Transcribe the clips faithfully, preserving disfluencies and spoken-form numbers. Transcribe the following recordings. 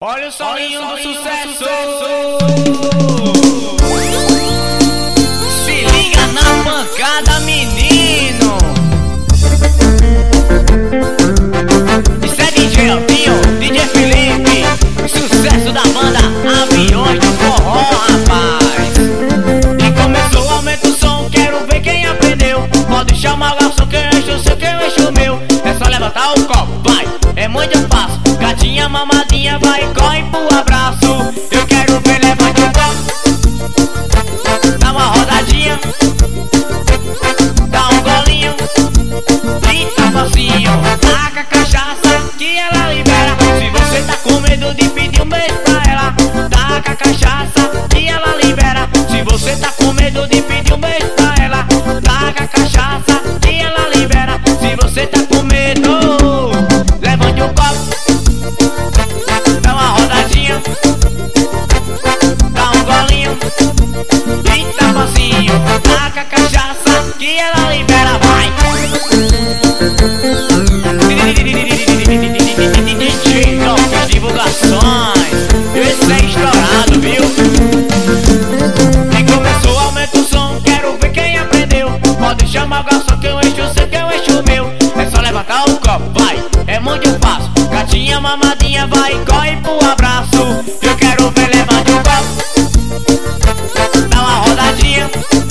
Olha o solinho do sucesso. Se liga na pancada, menino. Isso é D J Altinho, D J Felipe. Sucesso da banda Aviões do Forró, rapaz. E começou, aumenta o som, quero ver quem aprendeu. Pode chamar o garçom que eu encho o seu, que eu encho o meu. É só levantar o copo, vai, é muito fácil. Gatinha mamadinha, vai, corre pro abraço. Eu quero ver, levante o copo, dá uma rodadinha, dá um golinho e tá facinho. Taca a cachaça que ela libera. Se você tá com medo de pedir um beijo pra ela, taca a cachaça que ela libera. Se você tá com medo de pedir um beijo pra ela, taca a cachaça que ela libera. Se você tá com medo, levante o copo, dá uma rodadinha, dá um golinho e tá facinho. Taca a cachaça que ela libera, vai. Novas divulgações, esse é estourado, viu? E começou, aumenta o som, quero ver quem aprendeu. Pode chamar o garçom que eu encho o seu, que eu encho o meu. É só levantar o copo, vai, é muito fácil. Gatinha mamadinha, vai, corre pro abraço. Eu quero ver, levante o copo, dá uma rodadinha,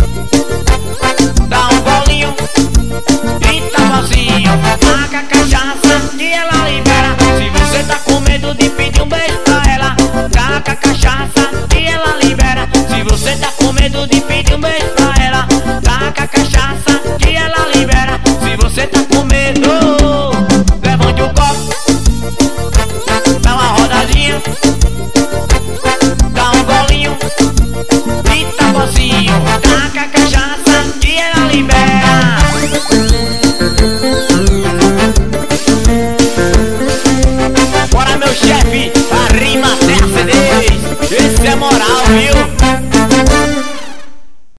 dá um golinho e tá facinho. Taca a cachaça que ela libera. Se você tá com medo de pedir um beijo pra ela, taca a cachaça que ela libera. Se você tá com medo de pedir um beijo pra ela, taca a cachaça que ela libera. Se você tá com medo, levante o copo, dá uma rodadinha, dá um golinho e tá facinho. Taca a cachaça que ela libera. Bora, meu chefe, a rima Mercedes. Esse é moral, viu?